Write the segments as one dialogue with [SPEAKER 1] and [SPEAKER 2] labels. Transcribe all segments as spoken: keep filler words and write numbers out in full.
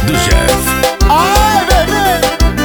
[SPEAKER 1] do Jeff.
[SPEAKER 2] Ai, bebê!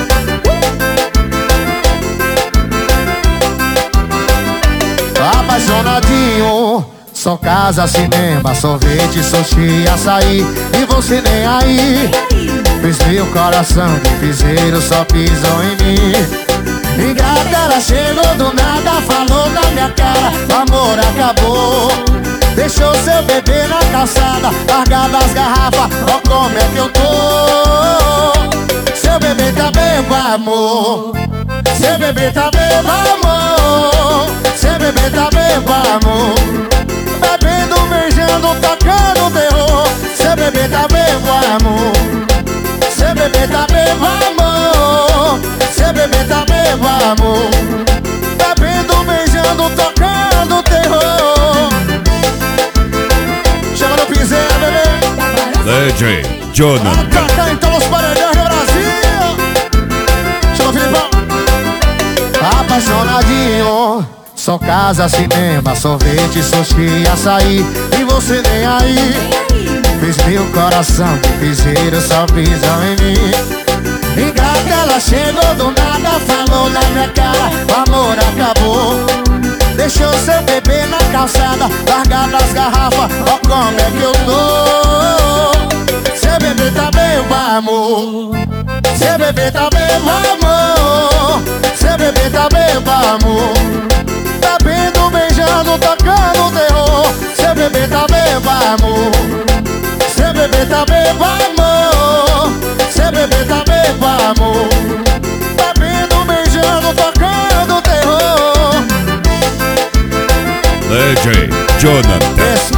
[SPEAKER 2] Apaixonadinho, só casa, cinema, sorvete, sushi, açaí. E você nem aí. Fez meu coração de piseiro, só pisou em mim. Ingrata, ela chegou do nada, falou na minha cara: amor acabou. Deixou seu bebê na calçada, largado as garrafas, ó como é que eu tô. Seu bebê tá bebo, amor. Seu bebê tá bebo, amor. Seu bebê tá bebo, amor. Bebendo, beijando, tocando terror. Seu bebê tá bebo, amor. Seu bebê tá bebo, amor. Seu bebê tá bebo, amor. Bebendo, beijando, tocando terror. Chama no piseiro, bebê.
[SPEAKER 1] D J Jonathan.
[SPEAKER 2] Ataca então os paredões do Brasil. Chama o Filipão. Apaixonadinho, só casa, cinema, sorvete, sushi, açaí. E você nem aí. Fez meu coração de piseiro, só pisou em mim. Ingrata, ela chegou do nada, falou na minha cara: o amor acabou. Deixou seu bebê na calçada, largado as garrafas, ó como é que eu tô. Seu bebê tá bebo, amor. Seu bebê tá bebo, amor. Seu bebê tá bebo, amor. Bebendo, beijando, tocando terror. Seu bebê tá bebo, amor. Seu bebê tá bebo, amor. Seu bebê tá bebo, amor. Bebendo, beijando, tocando terror.
[SPEAKER 1] D J Jonathan.